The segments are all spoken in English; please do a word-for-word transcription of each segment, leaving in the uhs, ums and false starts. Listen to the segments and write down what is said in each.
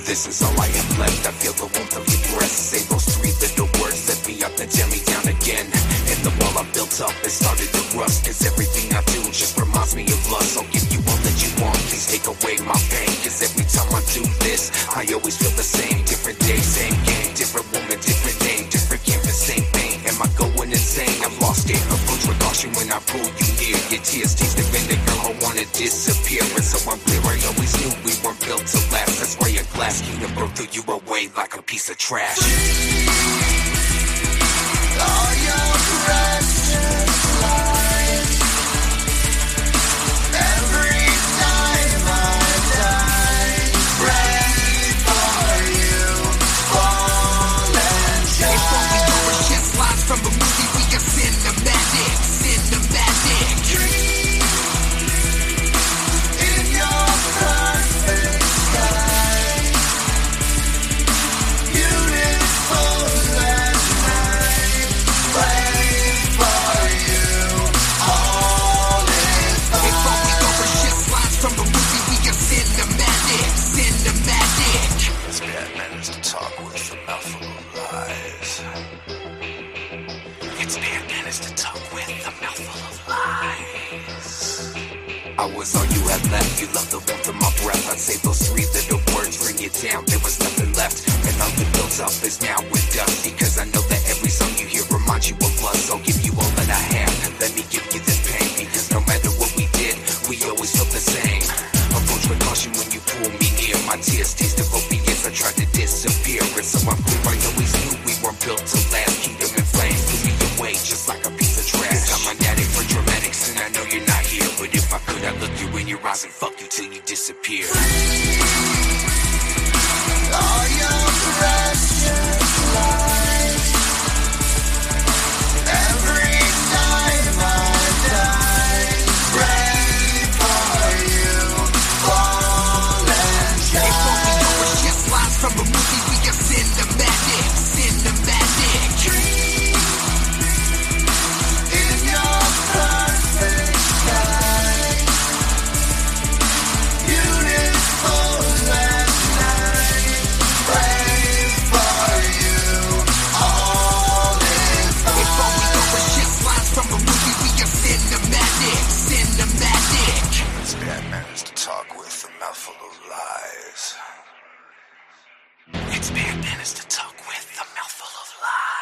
this is all I have left. I feel the warmth of your breath. Say those three little words, set me up, then tear me down again. And the wall I built up has started to rust, cause everything I do just reminds me of lust. I'll give you all that you want, please take away my pain, cause every time I do this, I always feel the same. Different day, same game, different woman, different name, different canvas, same pain. Am I going insane? I'm lost it. Approach with caution when I pull you near. Your tears taste the vinegar, I wanna disappear. And so I'm clear, I always knew we weren't built to last. That's why a glass kingdom broke through you away like a piece of trash. All your precious lies. Every time I die, pray for you, fall and shine. It's only over shit slides from a movie, we are cinematic, cinematic. In your perfect sky, beautiful as night, pray for you, all is fine. It's only over shit slides from a movie, we are cinematic, cinematic. It's bad manners to talk with a mouthful of lies. It's bad manners to talk with a mouthful of lies. I was all you had left, you loved the warmth of my breath. I'd say those three little words, bring it down, there was nothing left. And all that built up is now with dust, because I know that every song you hear reminds you of lust. I'll give you all that I have, let me give you this pain, because no matter what we did, we always felt the same. Approach with caution when you pull me near. My tears taste of opiates, I tried to disappear. And so I'm clear, I always knew we weren't built to last. Kingdom in flames, blew me away just like a piece of trash. I'm an addict for dramatics, and I know you're not here, but if I could, I'd look you in your eyes and fuck you till you disappear. All your precious lies. Every time I die, pray for you, fall and It's only shine. over shit slides from a movie, we are cinematic, cinematic. In your perfect sky, beautiful as night, pray for you, all is fine. It's only over shit slides from a movie, we are cinematic, cinematic. It's bad manners to talk with a mouthful of lies. It's bad manners to talk with a mouthful of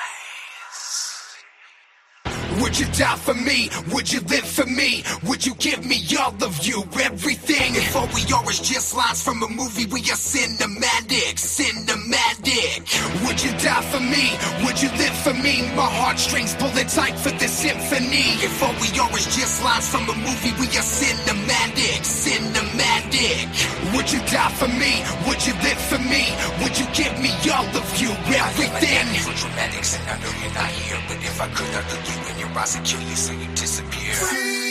lies. Would you die for me? Would you live for me? Would you give me all of you, everything? If all we are is just lines from a movie, we are cinematic, cinematic. Would you die for me? Would you live for me? My heartstrings pulling tight for this symphony. If all we are is just lines from a movie, we are cinematic, cinematic. Would you die for me? Would you live for me? Would you give me all of you, everything? For dramatics, and I know you're not here, but if I could, I'd look you in your eyes and kill you so you disappear.